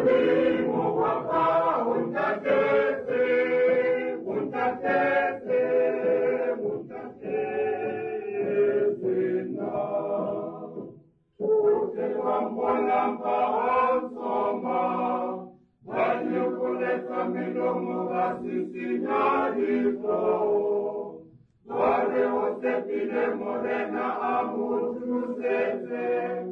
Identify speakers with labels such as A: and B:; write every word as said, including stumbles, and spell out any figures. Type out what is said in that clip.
A: Ulimo waka untatete, untatete, untatete na. Ute wambona mpaonsoma, wanyukuleta midomo basisi nyadifo. Wale osepile morena amutu sete,